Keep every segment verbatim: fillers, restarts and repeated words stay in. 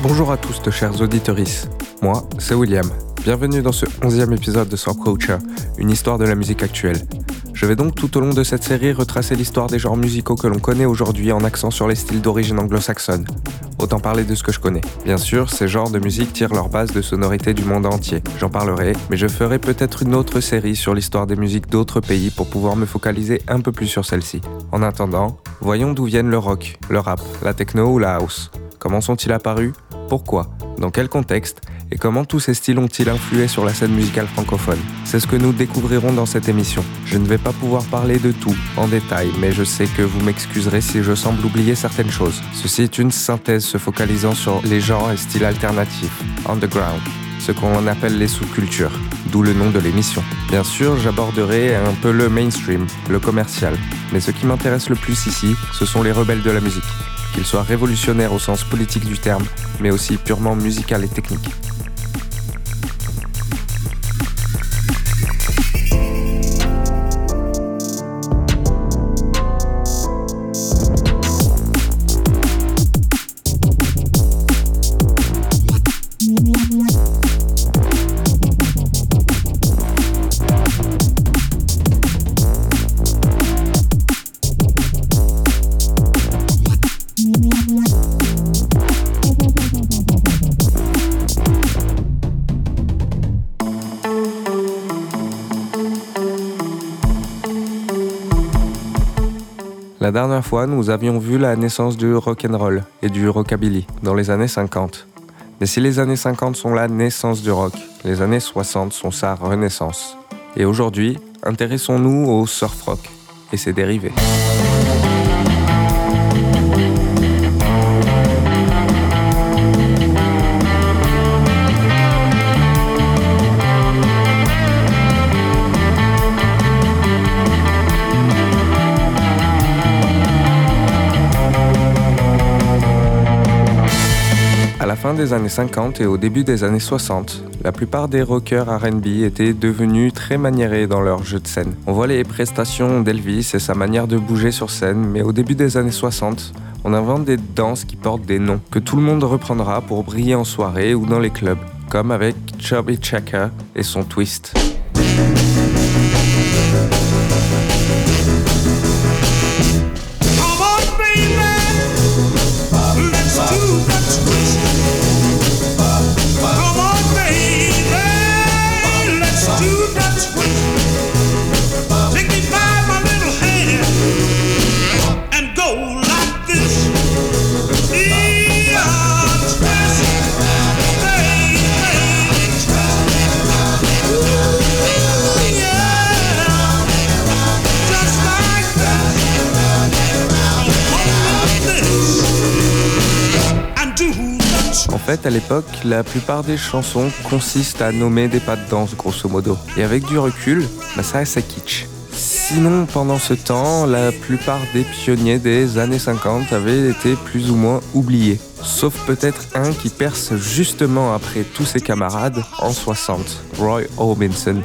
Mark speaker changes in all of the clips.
Speaker 1: Bonjour à tous de chers auditeuristes, moi c'est William. Bienvenue dans ce onzième épisode de Subculture, une histoire de la musique actuelle. Je vais donc tout au long de cette série retracer l'histoire des genres musicaux que l'on connaît aujourd'hui en accent sur les styles d'origine anglo-saxonne. Autant parler de ce que je connais. Bien sûr, ces genres de musique tirent leur base de sonorités du monde entier. J'en parlerai, mais je ferai peut-être une autre série sur l'histoire des musiques d'autres pays pour pouvoir me focaliser un peu plus sur celle-ci. En attendant, voyons d'où viennent le rock, le rap, la techno ou la house. Comment sont-ils apparus ? Pourquoi ? Dans quel contexte ? Et comment tous ces styles ont-ils influé sur la scène musicale francophone ? C'est ce que nous découvrirons dans cette émission. Je ne vais pas pouvoir parler de tout en détail, mais je sais que vous m'excuserez si je semble oublier certaines choses. Ceci est une synthèse se focalisant sur les genres et styles alternatifs, underground, ce qu'on appelle les sous-cultures, d'où le nom de l'émission. Bien sûr, j'aborderai un peu le mainstream, le commercial, mais ce qui m'intéresse le plus ici, ce sont les rebelles de la musique, qu'ils soient révolutionnaires au sens politique du terme, mais aussi purement musical et technique. La dernière fois, nous avions vu la naissance du rock'n'roll et du rockabilly dans les années cinquante. Mais si les années cinquante sont la naissance du rock, les années soixante sont sa renaissance. Et aujourd'hui, intéressons-nous au surf rock et ses dérivés. À la fin des années cinquante et au début des années soixante, la plupart des rockers R and B étaient devenus très maniérés dans leur jeu de scène. On voit les prestations d'Elvis et sa manière de bouger sur scène, mais au début des années soixante, on invente des danses qui portent des noms, que tout le monde reprendra pour briller en soirée ou dans les clubs, comme avec Chubby Checker et son twist. En fait, à l'époque, la plupart des chansons consistent à nommer des pas de danse, grosso modo. Et avec du recul, bah ça c'est kitsch. Sinon, pendant ce temps, la plupart des pionniers des années cinquante avaient été plus ou moins oubliés. Sauf peut-être un qui perce justement après tous ses camarades en soixante, Roy Orbison.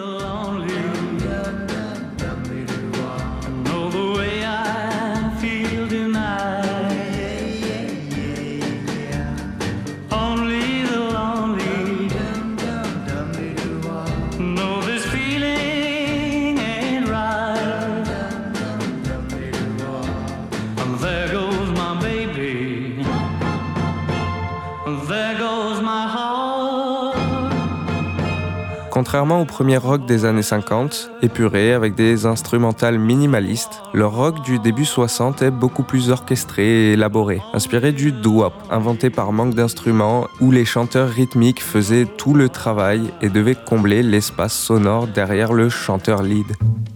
Speaker 1: Contrairement au premier rock des années cinquante, épuré avec des instrumentales minimalistes, le rock du début soixante est beaucoup plus orchestré et élaboré, inspiré du doo-wop, inventé par manque d'instruments, où les chanteurs rythmiques faisaient tout le travail et devaient combler l'espace sonore derrière le chanteur lead.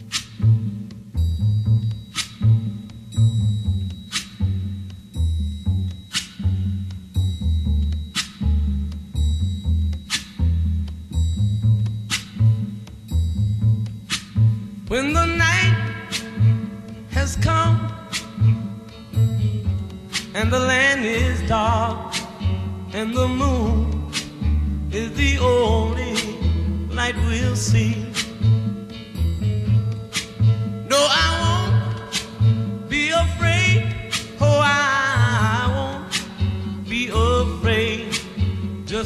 Speaker 2: When the night has come and the land is dark and the moon is the only light we'll see. No, I won't be afraid. Oh, I won't be afraid.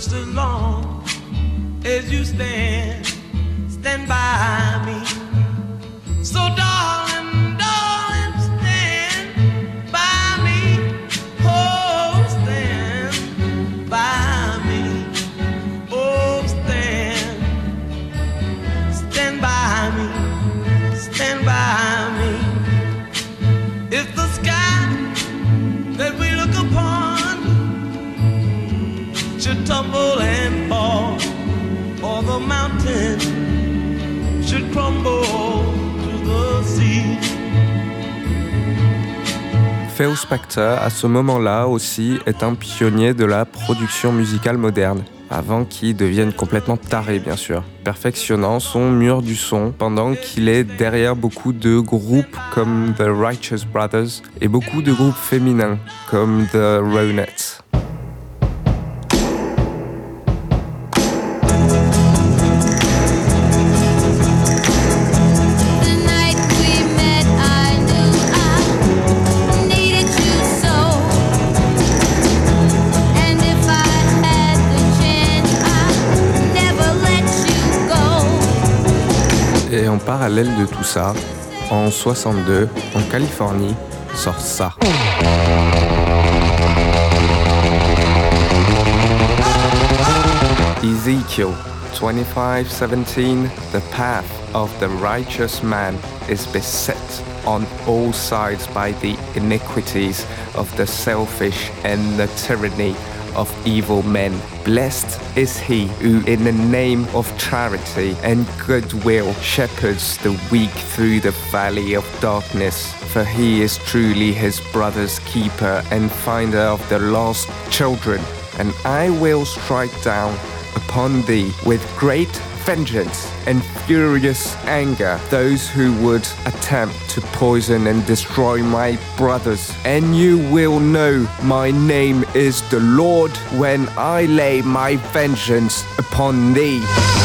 Speaker 2: just as long as you stand, stand by me. So darling, darling, stand by me. Oh, stand by me. Oh, stand, stand by me, stand by me. If the sky that we look upon should tumble and fall, or the mountain should crumble to the sea.
Speaker 1: Phil Spector, à ce moment-là aussi, est un pionnier de la production musicale moderne, avant qu'il devienne complètement taré bien sûr, perfectionnant son mur du son pendant qu'il est derrière beaucoup de groupes comme The Righteous Brothers et beaucoup de groupes féminins comme The Ronettes. Et en parallèle de tout ça, en soixante-deux, en Californie, sort ça. Ezekiel twenty-five seventeen, the path of the righteous man is beset on all sides by the iniquities of the selfish and the tyranny of evil men. Blessed is he who in the name of charity and goodwill shepherds the weak through the valley of darkness, for he is truly his brother's keeper and finder of the lost children. And I will strike down upon thee with great vengeance and furious anger those who would attempt to poison and destroy my brothers. And you will know my name is the Lord when I lay my vengeance upon thee.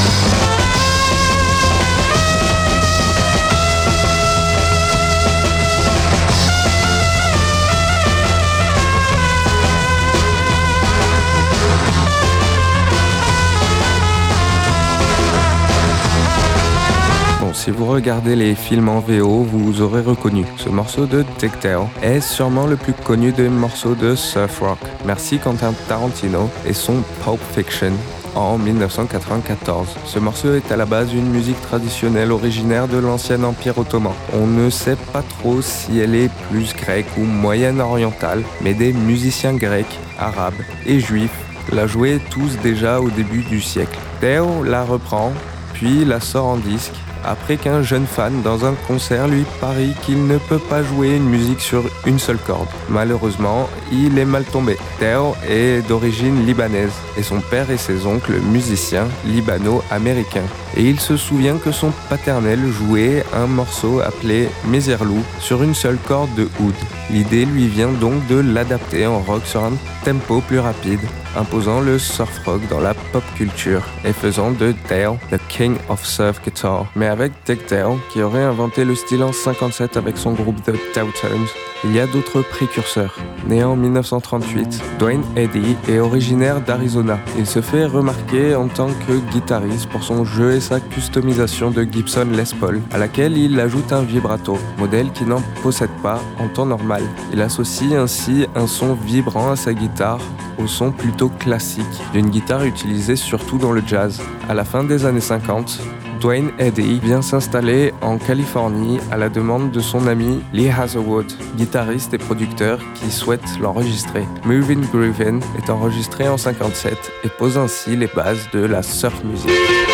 Speaker 1: Si vous regardez les films en V O, vous aurez reconnu. Ce morceau de Dick Dale est sûrement le plus connu des morceaux de surf rock. Merci Quentin Tarantino et son Pulp Fiction en dix-neuf cent quatre-vingt-quatorze. Ce morceau est à la base une musique traditionnelle originaire de l'ancien Empire ottoman. On ne sait pas trop si elle est plus grecque ou moyenne-orientale, mais des musiciens grecs, arabes et juifs la jouaient tous déjà au début du siècle. Dale la reprend, puis la sort en disque, après qu'un jeune fan dans un concert lui parie qu'il ne peut pas jouer une musique sur une seule corde. Malheureusement, il est mal tombé. Dale est d'origine libanaise et son père et ses oncles musiciens libano-américains. Et il se souvient que son paternel jouait un morceau appelé Meserlou sur une seule corde de oud. L'idée lui vient donc de l'adapter en rock sur un tempo plus rapide, imposant le surf rock dans la pop culture et faisant de Dale the King of Surf Guitar. Mais avec Dick Dale, qui aurait inventé le style en cinquante-sept avec son groupe The Dowtones, il y a d'autres précurseurs. Né en dix-neuf cent trente-huit, Duane Eddy est originaire d'Arizona. Il se fait remarquer en tant que guitariste pour son jeu et sa customisation de Gibson Les Paul, à laquelle il ajoute un vibrato, modèle qu'il n'en possède pas en temps normal. Il associe ainsi un son vibrant à sa guitare, au son plutôt classique d'une guitare utilisée surtout dans le jazz. À la fin des années cinquante, Duane Eddy vient s'installer en Californie à la demande de son ami Lee Hazlewood, guitariste et producteur qui souhaite l'enregistrer. Movin' Groovin' est enregistré en cinquante-sept et pose ainsi les bases de la surf music.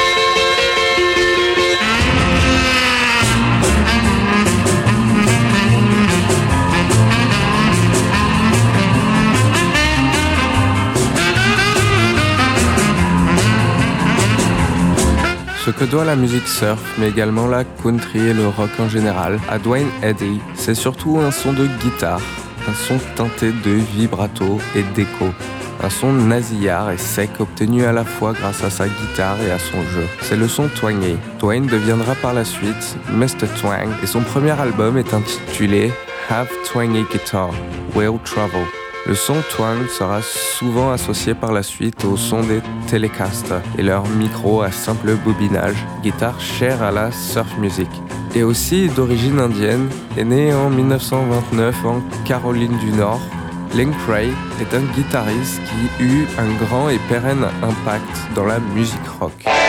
Speaker 1: Ce que doit la musique surf, mais également la country et le rock en général, à Duane Eddy, c'est surtout un son de guitare, un son teinté de vibrato et d'écho, un son nasillard et sec obtenu à la fois grâce à sa guitare et à son jeu. C'est le son twangé. Duane deviendra par la suite mister Twang et son premier album est intitulé Have Twangy Guitar, Will Travel. Le son twang sera souvent associé par la suite au son des Telecaster et leur micro à simple bobinage, guitare chère à la surf music. Et aussi d'origine indienne, est né en dix-neuf cent vingt-neuf en Caroline du Nord. Link Wray est un guitariste qui eut un grand et pérenne impact dans la musique rock.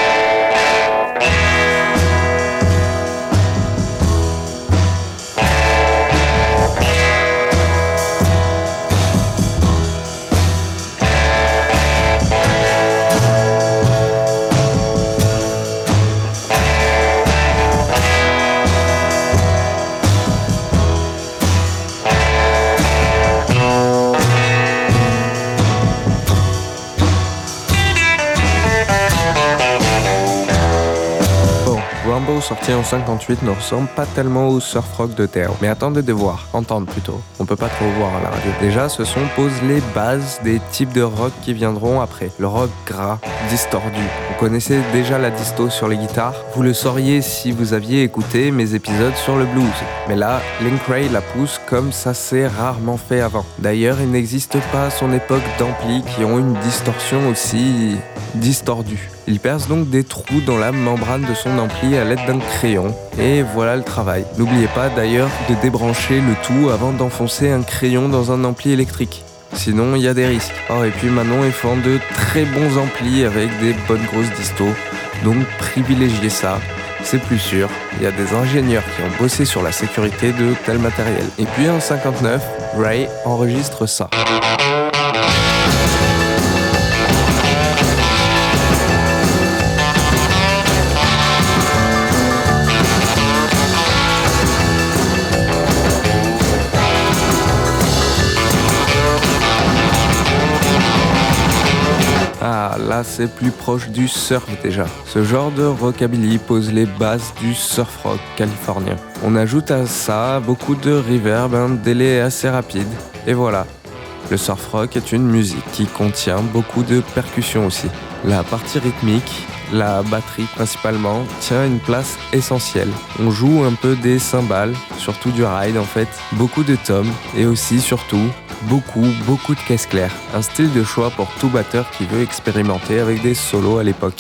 Speaker 1: Rumble, sorti en cinquante-huit, ne ressemble pas tellement au surf rock de Théo. Mais attendez de voir, entendre plutôt. On peut pas trop voir à la radio. Déjà, ce son pose les bases des types de rock qui viendront après. Le rock gras, distordu. Vous connaissez déjà la disto sur les guitares. Vous le sauriez si vous aviez écouté mes épisodes sur le blues. Mais là, Link Wray la pousse comme ça s'est rarement fait avant. D'ailleurs, il n'existe pas à son époque d'amplis qui ont une distorsion aussi distordue. Il perce donc des trous dans la membrane de son ampli à l'aide d'un crayon. Et voilà le travail. N'oubliez pas d'ailleurs de débrancher le tout avant d'enfoncer un crayon dans un ampli électrique. Sinon, il y a des risques. Oh, et puis Manon est fan de très bons amplis avec des bonnes grosses distos. Donc privilégiez ça. C'est plus sûr. Il y a des ingénieurs qui ont bossé sur la sécurité de tel matériel. Et puis en cinquante-neuf, Wray enregistre ça. Ah, là c'est plus proche du surf déjà. Ce genre de rockabilly pose les bases du surf rock californien. On ajoute à ça beaucoup de reverb, un délai assez rapide, et voilà. Le surf rock est une musique qui contient beaucoup de percussions aussi. La partie rythmique, la batterie principalement, tient une place essentielle. On joue un peu des cymbales, surtout du ride en fait, beaucoup de toms, et aussi surtout Beaucoup, beaucoup de caisses claires. Un style de choix pour tout batteur qui veut expérimenter avec des solos à l'époque.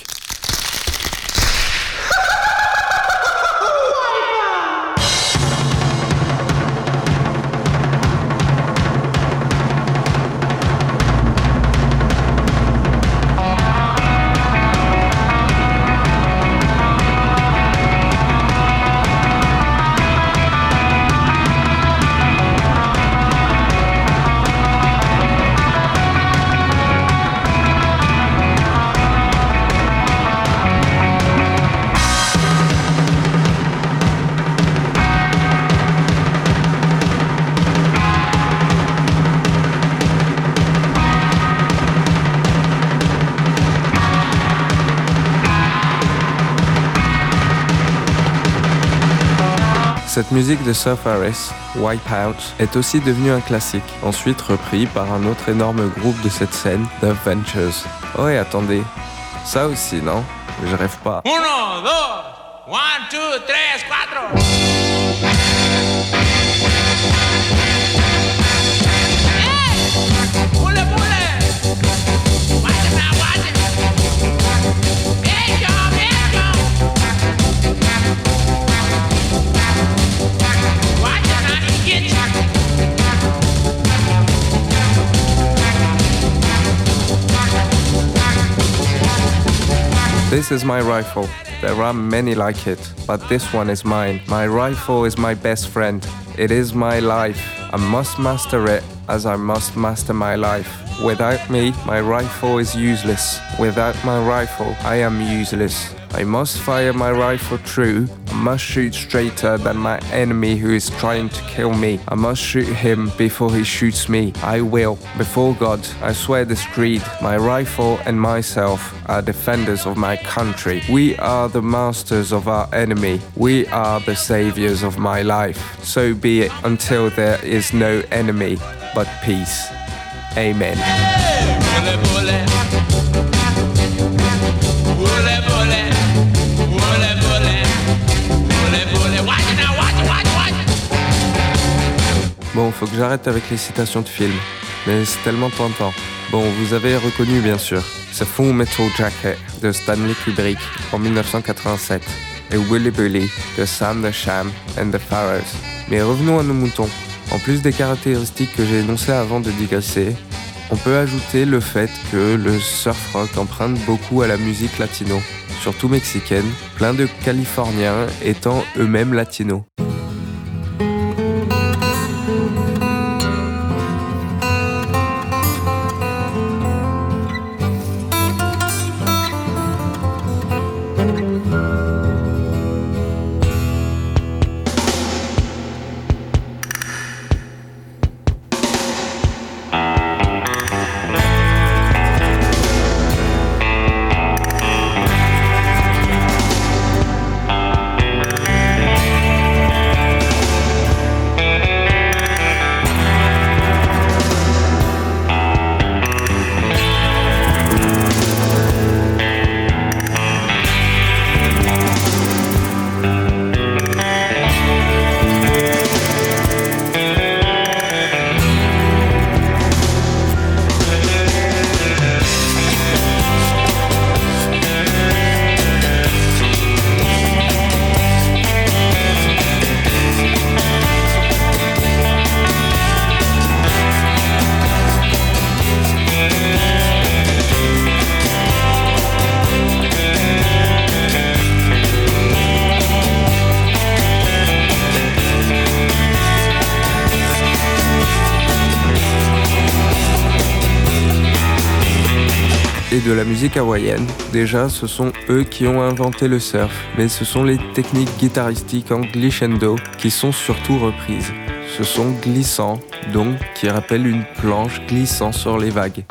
Speaker 1: Cette musique de Surf Harris, Wipeout, est aussi devenue un classique, ensuite repris par un autre énorme groupe de cette scène, The Ventures. Oh et attendez, ça aussi non? Je rêve pas.
Speaker 2: Uno, dos, one, two, tres, cuatro. Hey! Pule, pule! Watch it now, watch it! Hey, yo, hey, yo! Watch it now, he get you!
Speaker 1: This is my rifle. There are many like it, but this one is mine. My rifle is my best friend. It is my life. I must master it as I must master my life. Without me, my rifle is useless. Without my rifle, I am useless. I must fire my rifle true. I must shoot straighter than my enemy who is trying to kill me. I must shoot him before he shoots me. I will. Before God, I swear this creed. My rifle and myself are defenders of my country. We are the masters of our enemy. We are the saviors of my life. So be it until there is no enemy but peace. Amen. Bon, faut que j'arrête avec les citations de films. mais c'est tellement tentant. Bon, vous avez reconnu bien sûr, c'est Full Metal Jacket de Stanley Kubrick en dix-neuf cent quatre-vingt-sept et Willy Bully de Sam the Sham and the Pharaohs. Mais revenons à nos moutons. En plus des caractéristiques que j'ai énoncées avant de digresser, on peut ajouter le fait que le surf rock emprunte beaucoup à la musique latino, surtout mexicaine, plein de Californiens étant eux-mêmes latinos. Et de la musique hawaïenne. Déjà, ce sont eux qui ont inventé le surf, mais ce sont les techniques guitaristiques en glissando qui sont surtout reprises. Ce sont glissants, donc qui rappellent une planche glissant sur les vagues.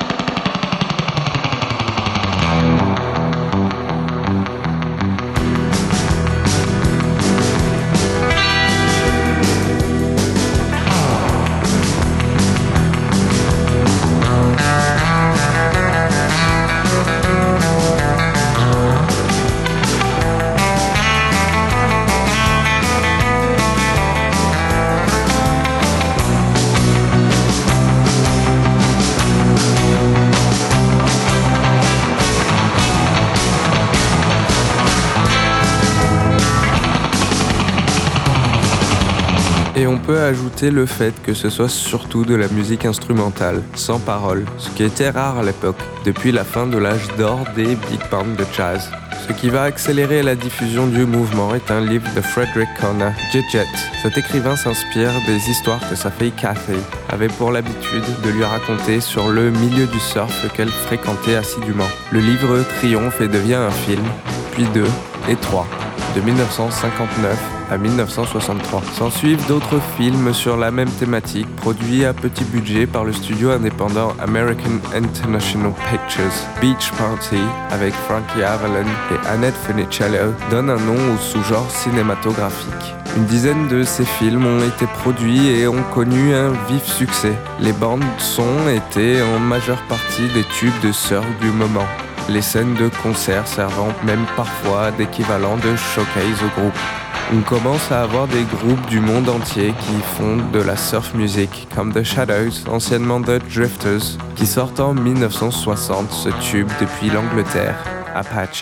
Speaker 1: Et on peut ajouter le fait que ce soit surtout de la musique instrumentale, sans paroles, ce qui était rare à l'époque, depuis la fin de l'âge d'or des big bands de jazz. Ce qui va accélérer la diffusion du mouvement est un livre de Frederick Connor, Jet. Cet écrivain s'inspire des histoires que sa fille Kathy avait pour l'habitude de lui raconter sur le milieu du surf qu'elle fréquentait assidûment. Le livre triomphe et devient un film, puis deux et trois, de dix-neuf cent cinquante-neuf à dix-neuf cent soixante-trois. S'en suivent d'autres films sur la même thématique, produits à petit budget par le studio indépendant American International Pictures. Beach Party, avec Frankie Avalon et Annette Funicello, donne un nom au sous-genre cinématographique. Une dizaine de ces films ont été produits et ont connu un vif succès. Les bandes son étaient en majeure partie des tubes de surf du moment. Les scènes de concert servant même parfois d'équivalent de showcase au groupe. On commence à avoir des groupes du monde entier qui font de la surf music, comme The Shadows, anciennement The Drifters, qui sortent en dix-neuf cent soixante ce tube depuis l'Angleterre, Apache.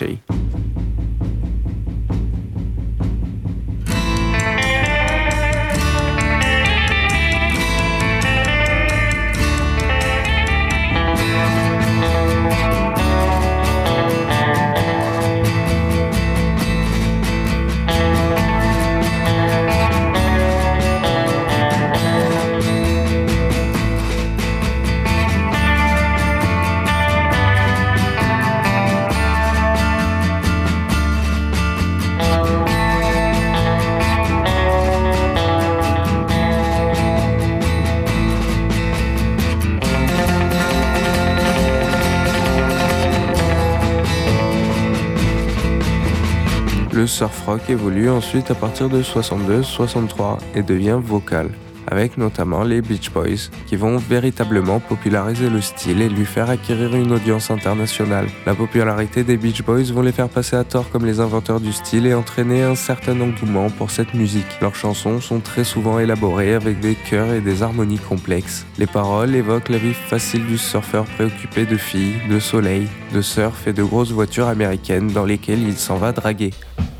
Speaker 1: Le surf rock évolue ensuite à partir de soixante-deux soixante-trois et devient vocal. avec notamment les Beach Boys, qui vont véritablement populariser le style et lui faire acquérir une audience internationale. La popularité des Beach Boys vont les faire passer à tort comme les inventeurs du style et entraîner un certain engouement pour cette musique. Leurs chansons sont très souvent élaborées avec des chœurs et des harmonies complexes. Les paroles évoquent la vie facile du surfeur préoccupé de filles, de soleil, de surf et de grosses voitures américaines dans lesquelles il s'en va draguer.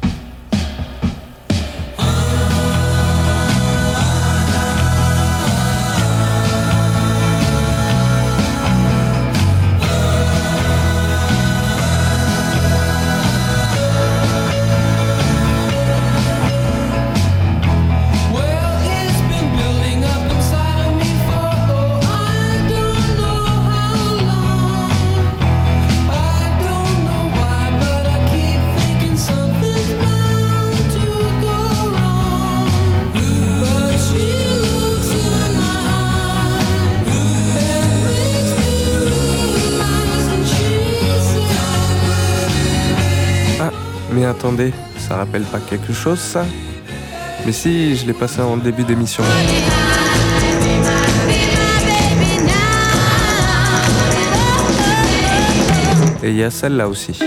Speaker 1: Mais attendez, ça rappelle pas quelque chose ça ? Mais si, je l'ai passé en début d'émission. Et il y a celle-là aussi.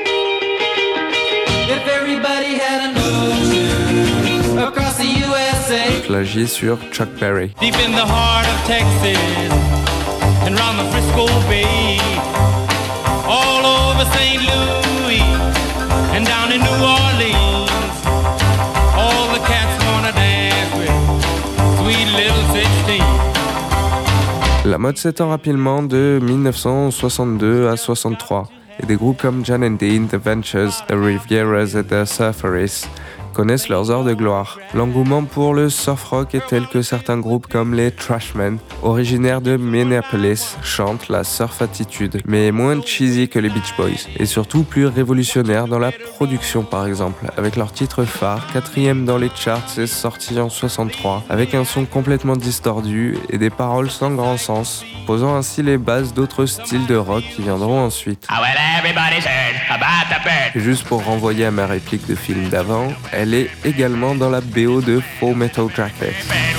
Speaker 1: Plagié sur Chuck Berry. Deep in the heart of Texas and round the Frisco Bay, all over Saint Louis and down in New Orleans, all the cats wanna dance with sweet little sixteen. La mode s'étend rapidement de dix-neuf cent soixante-deux à soixante-trois, et des groupes comme Jan and Dean, The Ventures, The Rivieras et The Surfers connaissent leurs heures de gloire. L'engouement pour le surf rock est tel que certains groupes comme les Trashmen, originaires de Minneapolis, chantent la surf attitude, mais moins cheesy que les Beach Boys, et surtout plus révolutionnaire dans la production par exemple, avec leur titre phare, quatrième dans les charts et sorti en soixante-trois, avec un son complètement distordu et des paroles sans grand sens, posant ainsi les bases d'autres styles de rock qui viendront ensuite. Et juste pour renvoyer à ma réplique de film d'avant, elle est également dans la B O de Full Metal Jacket.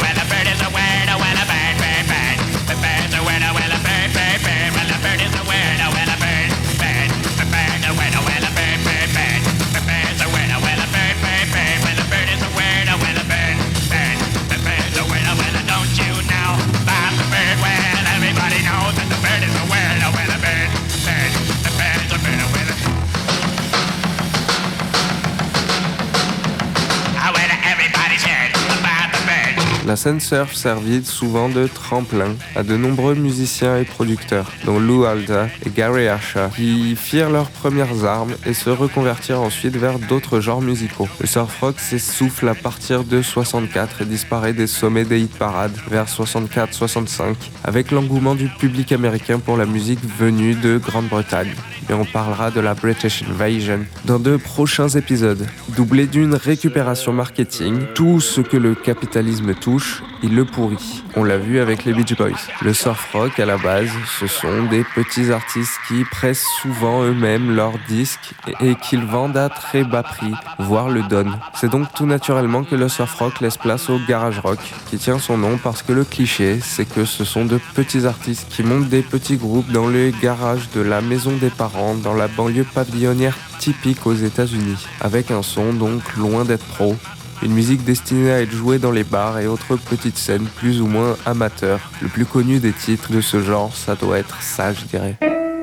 Speaker 1: La scène surf servit souvent de tremplin à de nombreux musiciens et producteurs, dont Lou Alda et Gary Asher, qui firent leurs premières armes et se reconvertirent ensuite vers d'autres genres musicaux. Le surf rock s'essouffle à partir de soixante-quatre et disparaît des sommets des hit parades vers soixante-quatre soixante-cinq, avec l'engouement du public américain pour la musique venue de Grande-Bretagne. Et on parlera de la British Invasion dans de prochains épisodes. Doublé d'une récupération marketing, tout ce que le capitalisme touche, il le pourrit. On l'a vu avec les Beach Boys. Le surf rock, à la base, ce sont des petits artistes qui pressent souvent eux-mêmes leurs disques et qu'ils vendent à très bas prix, voire le donnent. C'est donc tout naturellement que le surf rock laisse place au garage rock, qui tient son nom parce que le cliché, c'est que ce sont de petits artistes qui montent des petits groupes dans les garages de la maison des parents, dans la banlieue pavillonnaire typique aux États-Unis, avec un son donc loin d'être pro. Une musique destinée à être jouée dans les bars et autres petites scènes plus ou moins amateurs. Le plus connu des titres de ce genre, ça doit être ça, je dirais.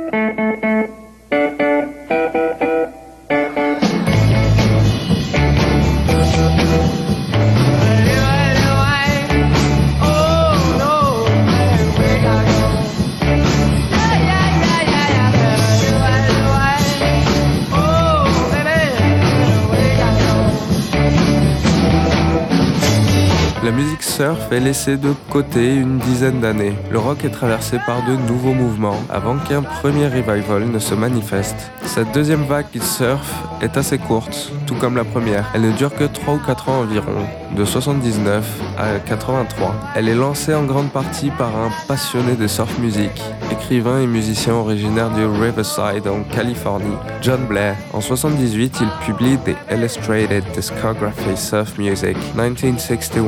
Speaker 1: La musique surf est laissée de côté une dizaine d'années. Le rock est traversé par de nouveaux mouvements avant qu'un premier revival ne se manifeste. Cette deuxième vague qui surf est assez courte, tout comme la première. Elle ne dure que trois ou quatre ans environ, de soixante-dix-neuf à quatre-vingt-trois. Elle est lancée en grande partie par un passionné de surf music, écrivain et musicien originaire du Riverside en Californie, John Blair. En soixante-dix-huit, il publie The Illustrated Discography Surf Music nineteen sixty-one to nineteen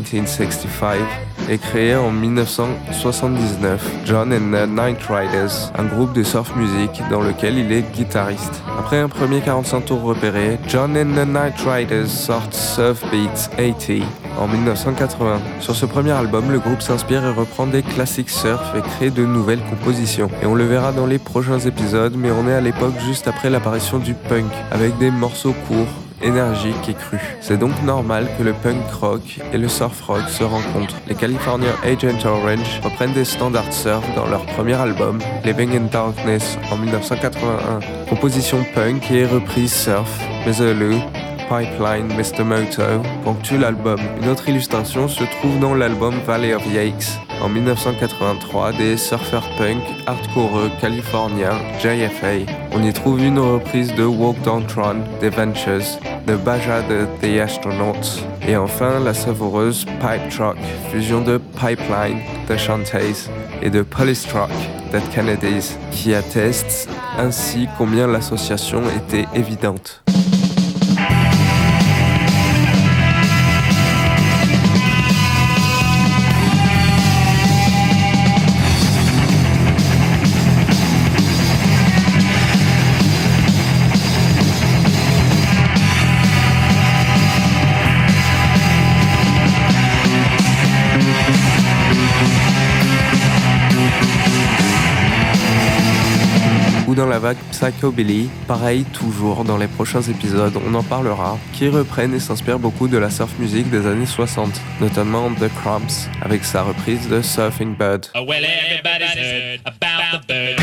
Speaker 1: dix-neuf sixty-five est créé en dix-neuf cent soixante-dix-neuf John and the Night Riders, un groupe de surf music dans lequel il est guitariste. Après un premier quarante-cinq tours repéré, John and the Night Riders sortent Surf Beats eighty en dix-neuf cent quatre-vingts. Sur ce premier album, le groupe s'inspire et reprend des classiques surf et crée de nouvelles compositions. Et on le verra dans les prochains épisodes, mais on est à l'époque juste après l'apparition du punk, avec des morceaux courts, énergiques et crus. C'est donc normal que le punk rock et le surf rock se rencontrent. Les Californiens Agent Orange reprennent des standards surf dans leur premier album, Living in Darkness, en dix-neuf cent quatre-vingt-un. Composition punk et reprise surf, Mezzaloo, Pipeline, mister Moto ponctue l'album. Une autre illustration se trouve dans l'album Valley of Yakes en dix-neuf cent quatre-vingt-trois des surfeurs punk hardcore californiens J F A. On y trouve une reprise de Walk Down Tron des Ventures, de Baja de The Astronauts et enfin la savoureuse Pipe Truck, fusion de Pipeline de Shantays et de Police Truck de Kennedys, qui atteste ainsi combien l'association était évidente. Dans la vague Psychobilly, pareil toujours dans les prochains épisodes, on en parlera, qui reprennent et s'inspirent beaucoup de la surf music des années soixante, notamment The Cramps, avec sa reprise de Surfing Bird. Oh, well, everybody's heard about the bird.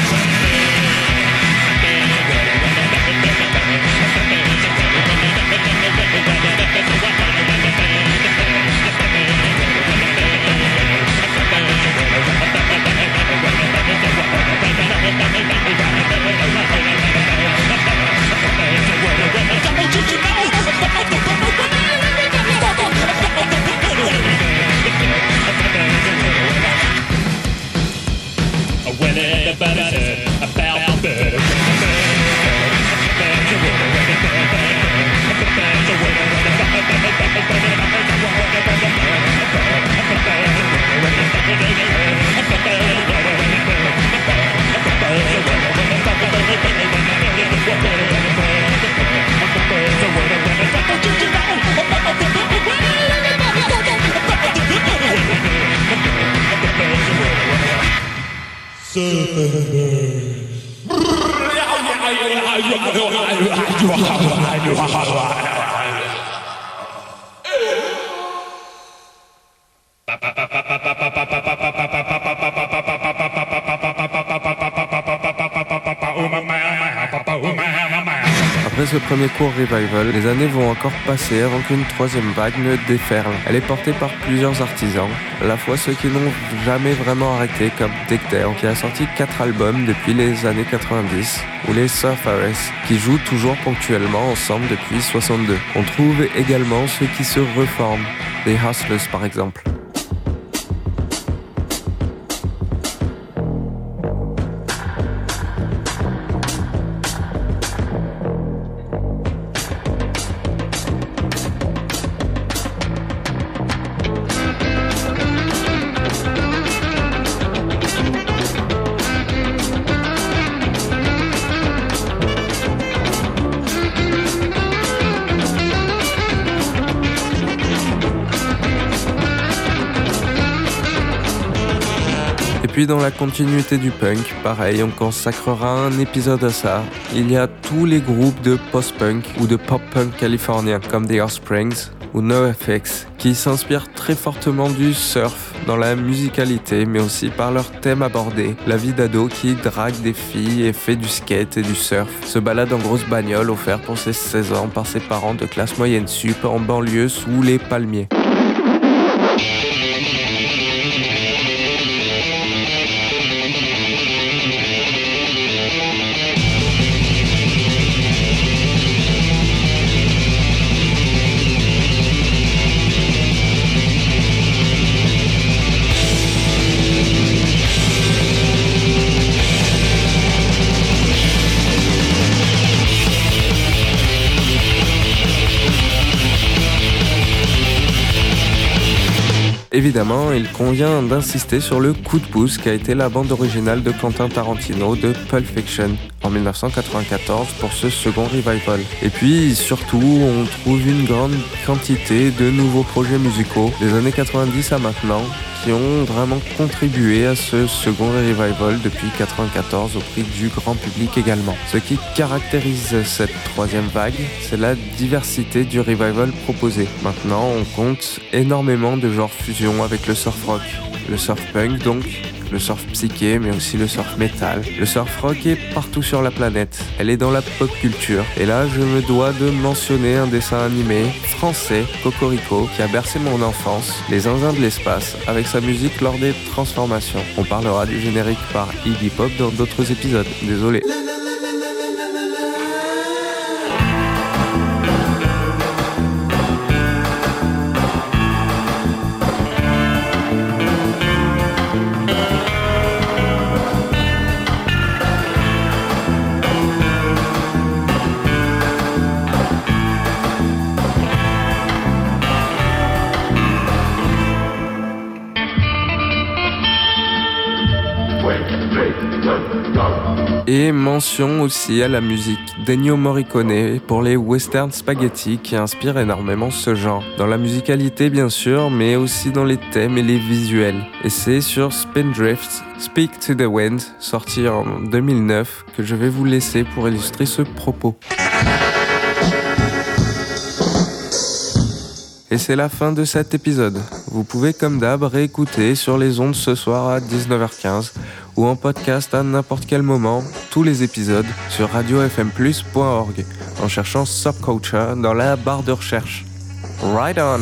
Speaker 1: Well, everybody's heard about the bird. Après ce premier court revival, les années vont encore passer avant qu'une troisième vague ne déferle. Elle est portée par plusieurs artisans, à la fois ceux qui n'ont jamais vraiment arrêté, comme Dick Dale, qui a sorti quatre albums depuis les années quatre-vingt-dix, ou les Surfers, qui jouent toujours ponctuellement ensemble depuis soixante-deux. On trouve également ceux qui se reforment, les Hustlers par exemple. Puis dans la continuité du punk, pareil, on consacrera un épisode à ça. Il y a tous les groupes de post-punk ou de pop-punk californiens comme The Offsprings ou NoFX qui s'inspirent très fortement du surf dans la musicalité mais aussi par leur thème abordé, la vie d'ado qui drague des filles et fait du skate et du surf, se balade en grosse bagnole offerte pour ses seize ans par ses parents de classe moyenne sup en banlieue sous les palmiers. Évidemment, il convient d'insister sur le coup de pouce qui a été la bande originale de Quentin Tarantino de Pulp Fiction en dix-neuf cent quatre-vingt-quatorze pour ce second revival. Et puis surtout, on trouve une grande quantité de nouveaux projets musicaux des années quatre-vingt-dix à maintenant qui ont vraiment contribué à ce second revival depuis quatre-vingt-quatorze au prix du grand public également. Ce qui caractérise cette troisième vague, c'est la diversité du revival proposé. Maintenant, on compte énormément de genres fusion avec le surf rock, le surf punk donc, le surf psyché, mais aussi le surf metal. Le surf rock est partout sur la planète. Elle est dans la pop culture. Et là, je me dois de mentionner un dessin animé français, Cocorico, qui a bercé mon enfance, Les Zinzins de l'espace, avec sa musique lors des transformations. On parlera du générique par Iggy Pop dans d'autres épisodes. Désolé. Et mention aussi à la musique d'Ennio Morricone pour les western spaghetti qui inspirent énormément ce genre. Dans la musicalité bien sûr, mais aussi dans les thèmes et les visuels. Et c'est sur Spindrift, Speak to the Wind, sorti en deux mille neuf, que je vais vous laisser pour illustrer ce propos. Et c'est la fin de cet épisode. Vous pouvez comme d'hab réécouter sur les ondes ce soir à dix-neuf heures quinze ou en podcast à n'importe quel moment tous les épisodes sur radio f m plus point org en cherchant Subculture dans la barre de recherche. Right on!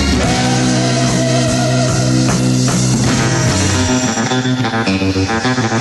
Speaker 1: Thank you.